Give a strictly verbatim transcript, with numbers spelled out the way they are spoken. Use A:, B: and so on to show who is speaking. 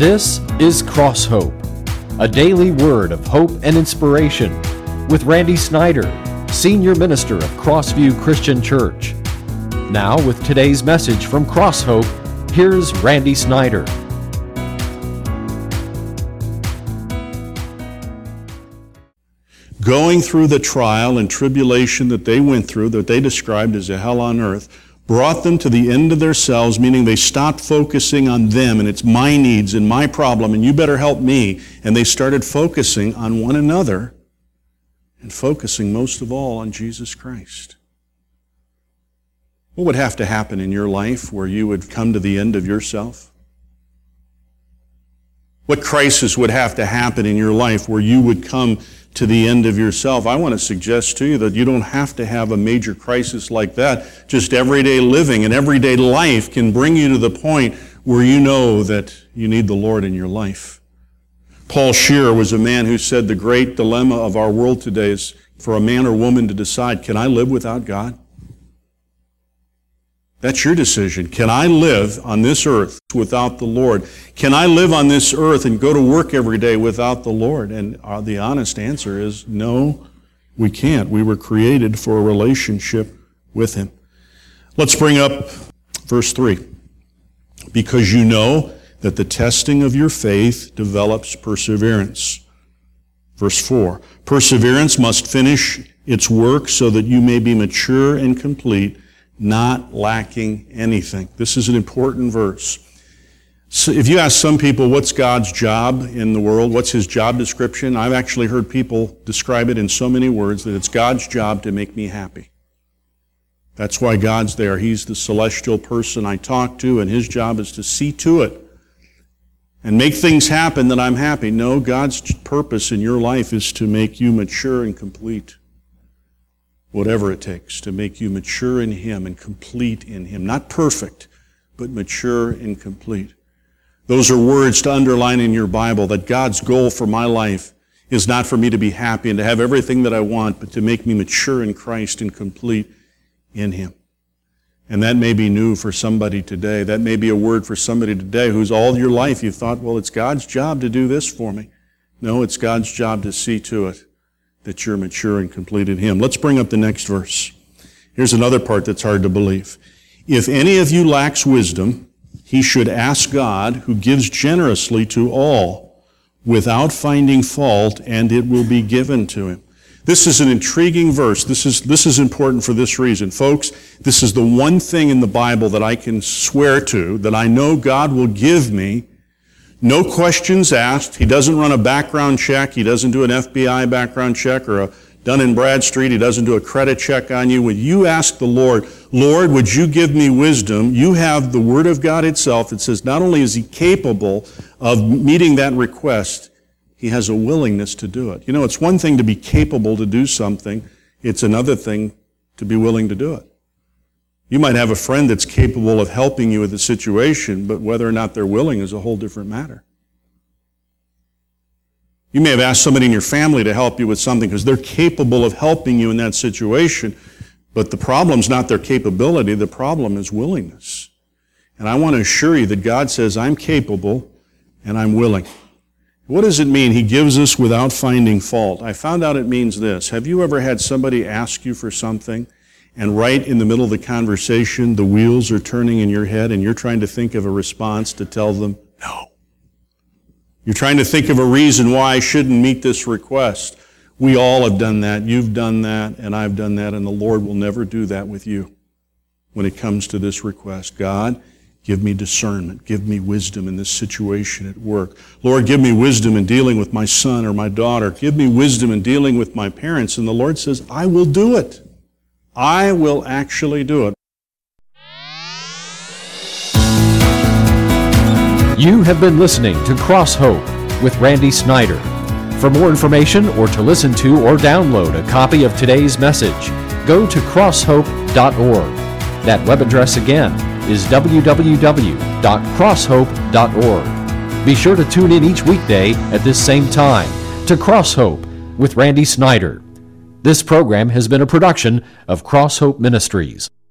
A: This is Cross Hope, a daily word of hope and inspiration with Randy Snyder, Senior Minister of Crossview Christian Church. Now with today's message from Cross Hope, here's Randy Snyder.
B: Going through the trial and tribulation that they went through, that they described as a hell on earth, brought them to the end of themselves, meaning they stopped focusing on them and it's my needs and my problem and you better help me. And they started focusing on one another and focusing most of all on Jesus Christ. What would have to happen in your life where you would come to the end of yourself? What crisis would have to happen in your life where you would come to the end of yourself? I want to suggest to you that you don't have to have a major crisis like that. Just everyday living and everyday life can bring you to the point where you know that you need the Lord in your life. Paul Scheer was a man who said the great dilemma of our world today is for a man or woman to decide, can I live without God? That's your decision. Can I live on this earth without the Lord? Can I live on this earth and go to work every day without the Lord? And uh, the honest answer is no, we can't. We were created for a relationship with Him. Let's bring up verse three. Because you know that the testing of your faith develops perseverance. Verse four. Perseverance must finish its work so that you may be mature and complete, not lacking anything. This is an important verse. So if you ask some people, what's God's job in the world? What's His job description? I've actually heard people describe it in so many words that it's God's job to make me happy. That's why God's there. He's the celestial person I talk to, and His job is to see to it and make things happen that I'm happy. No, God's purpose in your life is to make you mature and complete. Whatever it takes to make you mature in Him and complete in Him. Not perfect, but mature and complete. Those are words to underline in your Bible, that God's goal for my life is not for me to be happy and to have everything that I want, but to make me mature in Christ and complete in Him. And that may be new for somebody today. That may be a word for somebody today who's all your life you thought, well, it's God's job to do this for me. No, it's God's job to see to it that you're mature and complete in Him. Let's bring up the next verse. Here's another part that's hard to believe. If any of you lacks wisdom, he should ask God, who gives generously to all, without finding fault, and it will be given to him. This is an intriguing verse. This is, this is important for this reason. Folks, this is the one thing in the Bible that I can swear to, that I know God will give me. No questions asked. He doesn't run a background check. He doesn't do an F B I background check or a Dun and Bradstreet. He doesn't do a credit check on you. When you ask the Lord, Lord, would you give me wisdom? You have the Word of God itself. It says not only is He capable of meeting that request, He has a willingness to do it. You know, it's one thing to be capable to do something. It's another thing to be willing to do it. You might have a friend that's capable of helping you with a situation, but whether or not they're willing is a whole different matter. You may have asked somebody in your family to help you with something because they're capable of helping you in that situation, but the problem's not their capability, the problem is willingness. And I want to assure you that God says, I'm capable and I'm willing. What does it mean? He gives us without finding fault. I found out it means this. Have you ever had somebody ask you for something, and right in the middle of the conversation, the wheels are turning in your head and you're trying to think of a response to tell them no? You're trying to think of a reason why I shouldn't meet this request. We all have done that. You've done that, and I've done that, and the Lord will never do that with you when it comes to this request. God, give me discernment. Give me wisdom in this situation at work. Lord, give me wisdom in dealing with my son or my daughter. Give me wisdom in dealing with my parents. And the Lord says, I will do it. I will actually do it.
A: You have been listening to Cross Hope with Randy Snyder. For more information or to listen to or download a copy of today's message, go to cross hope dot org. That web address again is w w w dot cross hope dot org. Be sure to tune in each weekday at this same time to Cross Hope with Randy Snyder. This program has been a production of Cross Hope Ministries.